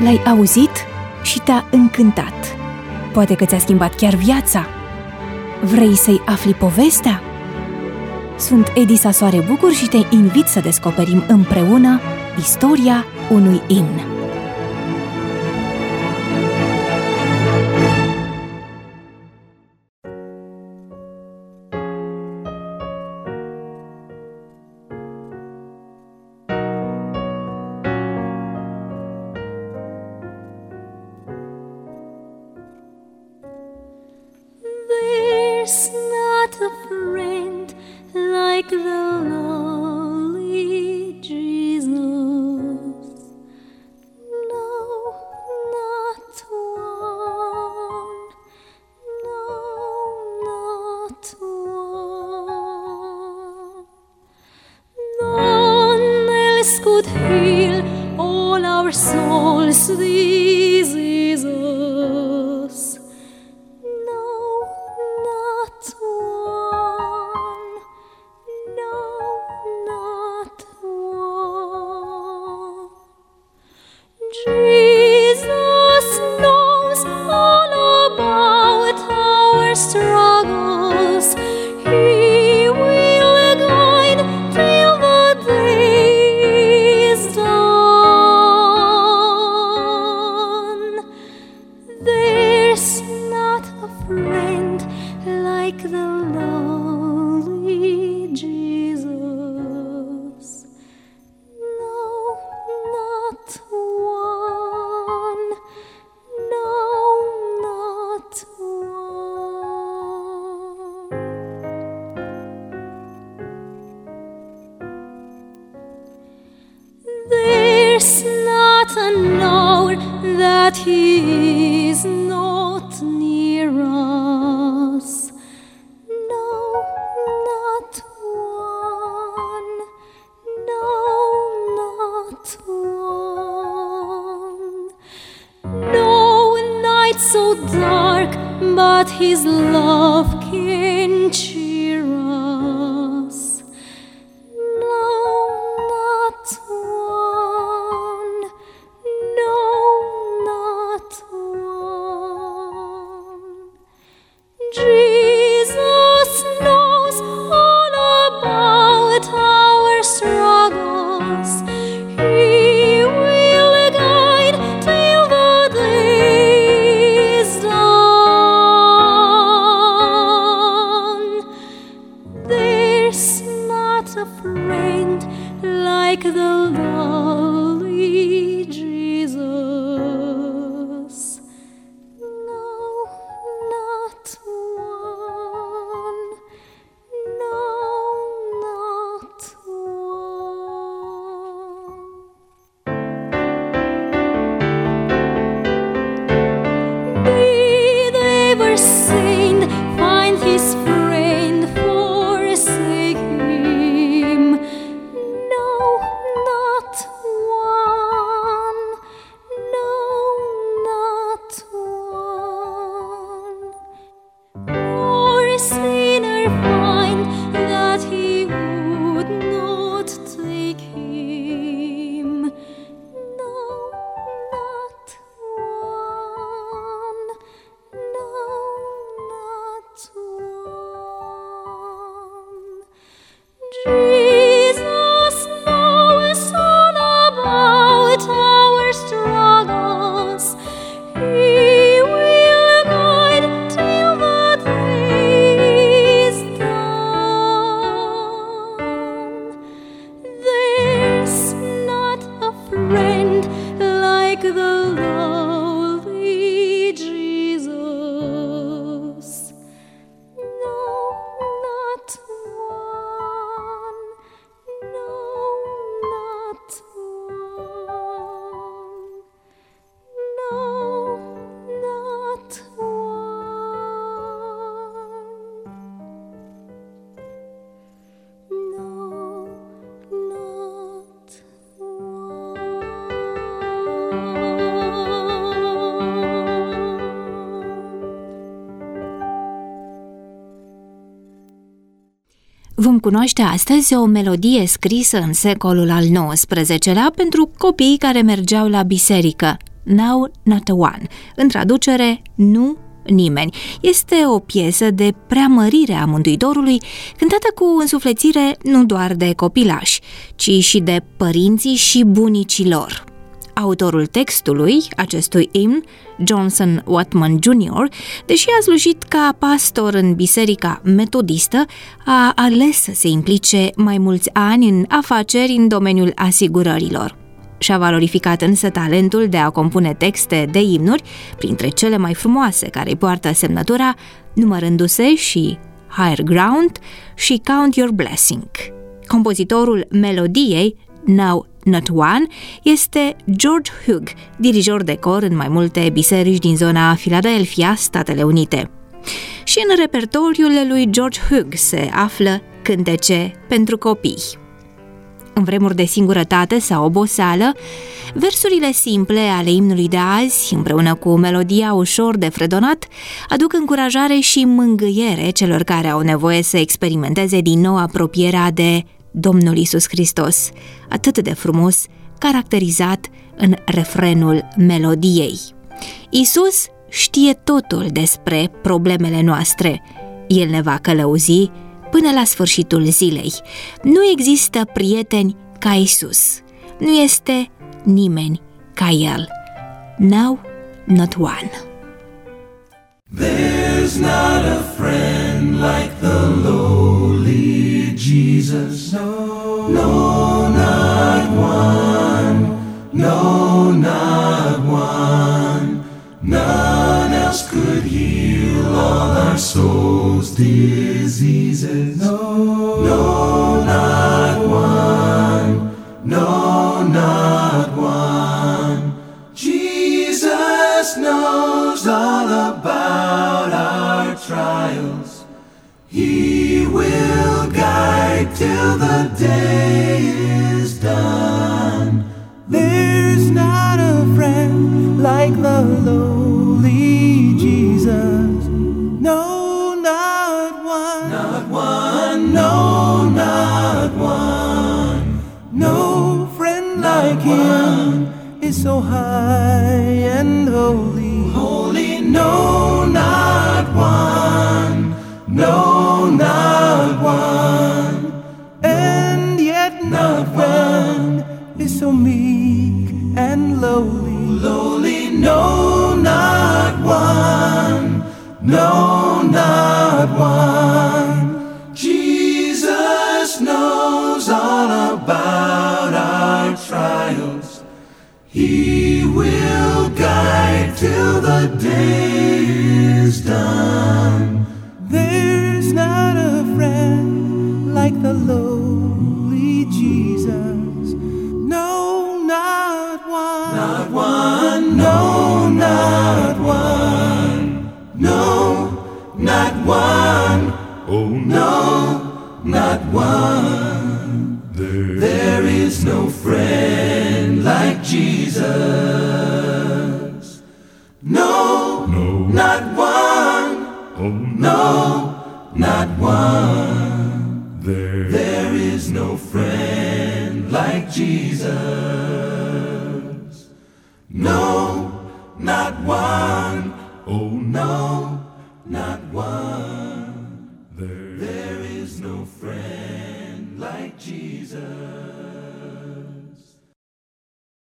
l-ai auzit și te-a încântat. Poate că ți-a schimbat chiar viața. Vrei să-i afli povestea? Sunt Edisa Soare Bucur și te invit să descoperim împreună istoria unui imn. There's not a friend like the lowly Jesus. No, not one. No, not one. None else could heal all our souls' diseases. No, not one. No, not one. Jesus knows all about our struggles. He will guide till the day is done. There's not a friend like the lowly Jesus. No, not one. No, not one. There's not an hour that He is not near us. No, not one. No, not one. No night so dark, but His love can cheer us. No, not one. No, not one. Jesus knows all about our struggles. He will guide till the day is done. There's not a friend like the lowly Jesus. No, not one. No, not one. Did ever saint find his friend forsake him? No, not one. No, not one. Nor sinner find that he would not take him. No, not one. No, not one. Jesus knows all about our struggles. He will guide till the day is done. There's not a friend like the lowly Jesus. No, not one. No, not one. No, not one. No, not Vom cunoaște astăzi o melodie scrisă în secolul al XIX-lea pentru copiii care mergeau la biserică. Now Not One, în traducere Nu nimeni. Este o piesă de preamărire a Mântuitorului, cântată cu însuflețire nu doar de copilași, ci și de părinții și bunicii lor. Autorul textului acestui imn, Johnson Watman Jr., deși a slujit ca pastor în biserica metodistă, a ales să se implice mai mulți ani în afaceri în domeniul asigurărilor. Și-a valorificat însă talentul de a compune texte de imnuri, printre cele mai frumoase care îi poartă semnătura, numărându-se și Higher Ground și Count Your Blessing. Compozitorul melodiei Now Not One este George Hugh, dirijor de cor în mai multe biserici din zona Philadelphia, Statele Unite. Și în repertoriul lui George Hugh se află cântece pentru copii. În vremuri de singurătate sau oboseală, versurile simple ale imnului de azi, împreună cu melodia ușor de fredonat, aduc încurajare și mângâiere celor care au nevoie să experimenteze din nou apropierea de Domnul Iisus Hristos, atât de frumos caracterizat în refrenul melodiei. Iisus știe totul despre problemele noastre. El ne va călăuzi până la sfârșitul zilei. Nu există prieteni ca Iisus. Nu este nimeni ca El. Now Not One. There's not a friend like the lowly Jesus. No, not one. No, not one. None else could heal all our souls' diseases. No, not one. No, not one. Jesus knows all about our trials. He will guide till the day is done. There's not a friend like the lowly Jesus. No, not one. Not one. No, not one. No friend like Him is so high and holy. Holy, no, not one. No, not one. And yet not one is so meek and lowly. Lowly, no, not one. No, not one. Jesus knows all about our trials. He will guide till the day is done. There's not a friend like the lowly Jesus. No, not one. Not one. No, not one. No, not one. Oh no, not one. There is no friend like Jesus. No, not one. Oh no, not one. There is no friend like Jesus. No, not one. Oh no, not one. There is no friend like Jesus.